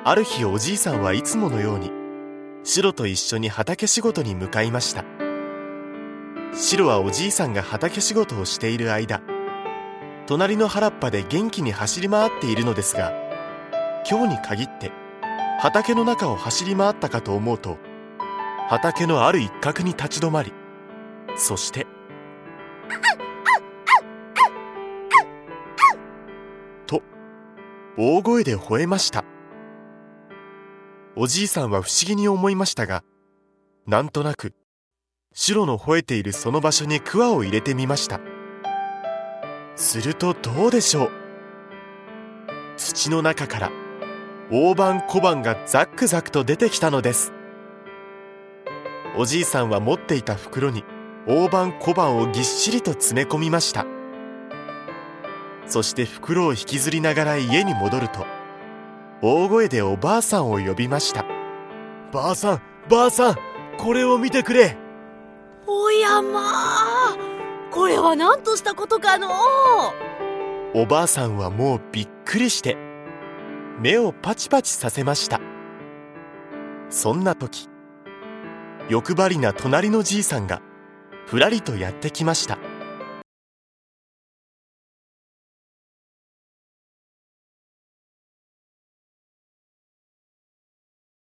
ある日おじいさんはいつものようにシロと一緒に畑仕事に向かいました。シロはおじいさんが畑仕事をしている間、隣の原っぱで元気に走り回っているのですが、今日に限って畑の中を走り回ったかと思うと、畑のある一角に立ち止まり、そしてと大声で吠えました。おじいさんは不思議に思いましたが、なんとなくシロの吠えているその場所に桑を入れてみました。するとどうでしょう。土の中から大判小判がザックザクと出てきたのです。おじいさんは持っていた袋に大判小判をぎっしりと詰め込みました。そして袋を引きずりながら家に戻ると、大声でおばあさんを呼びました。ばあさん、ばあさん、これを見てくれ。 おやまあ、これは何としたことかのう。 おばあさんはもうびっくりして目をパチパチさせました。そんな時、欲張りな隣のじいさんがふらりとやってきました。